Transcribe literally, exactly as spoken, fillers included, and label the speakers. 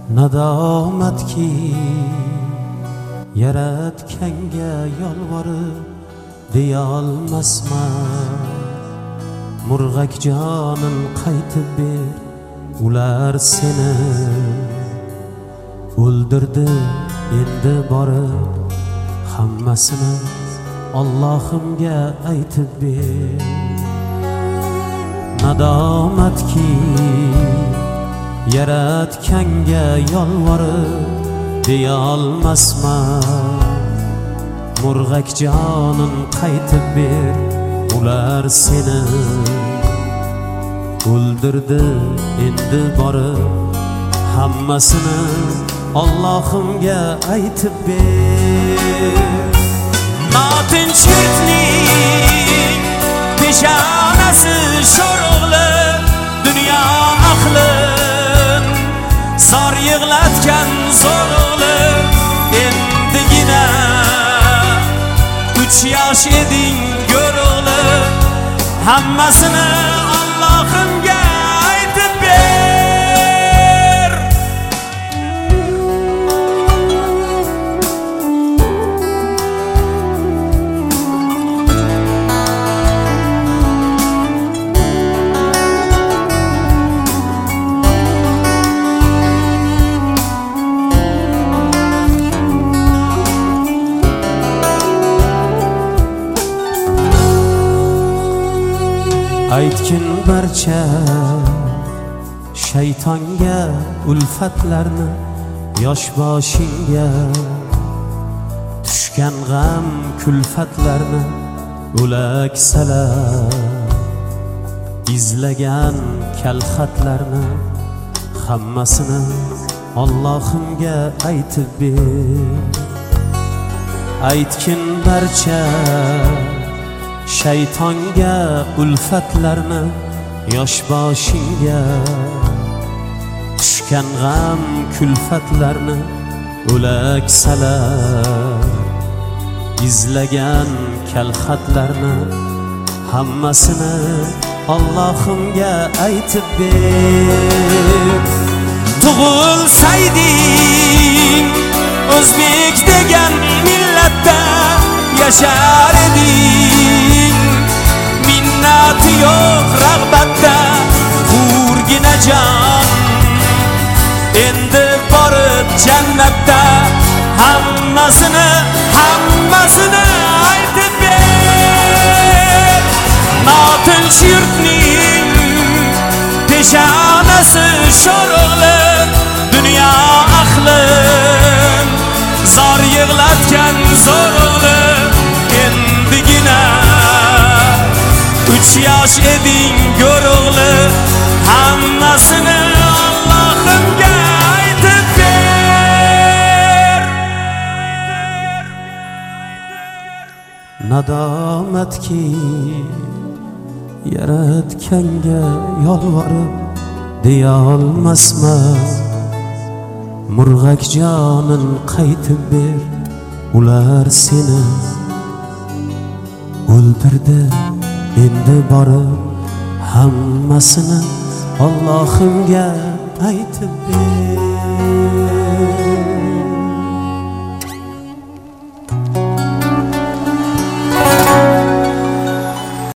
Speaker 1: nadomatki yaratganga yolvorib deyolmasman. Murg'ak jonin qaytib ber, ular seni o'ldirdi. Endi borib hammasini Allohimga aytib ber. Nadomatki yaratganga yolvorib deyolmasman. Murg'ak jonin qaytib ber, ular seni o'ldirdi. Endi borib hammasini Allohimga aytib ber. Notinch yurtning peshonasi sho'rg'li dunyo aqlin zor yig'latgan zo'rg'li. Endigina uch yosh eding go'rg'li, hammasini Allohimga aytib ber. Aytgin barcha shaytonga ulfatlarni, yosh boshingga tushgan g'am kulfatlarni o'laksalar, izlagan kalxatlarni hammasini Allohimga aytib ber. Aytgin barcha shaytonga ulfatlarni, yosh boshingga tushgan g'am kulfatlarni o'laksalar, izlagan kalxatlarni hammasini Allohimga aytib ber. Tug'ilsayding o'zbek degan millatda yashar eding. Minnati yo'q rag'batda hurgina jon. Endi borib jannatda hammasini hammasini aytib ber. Notinch yurtning peshonasi sho'rg'li dunyo aqlin zor yig'latgan zo'rg'li. Endigina uch yosh eding go'rg'li, hammasini Allohimga aytib ber. Nadomatki yaratganga yolvorib deyolmasman. Murg'ak jonin qaytib ber, ular seni o'ldirdi. Endi borib hammasini Allohimga aytib ber.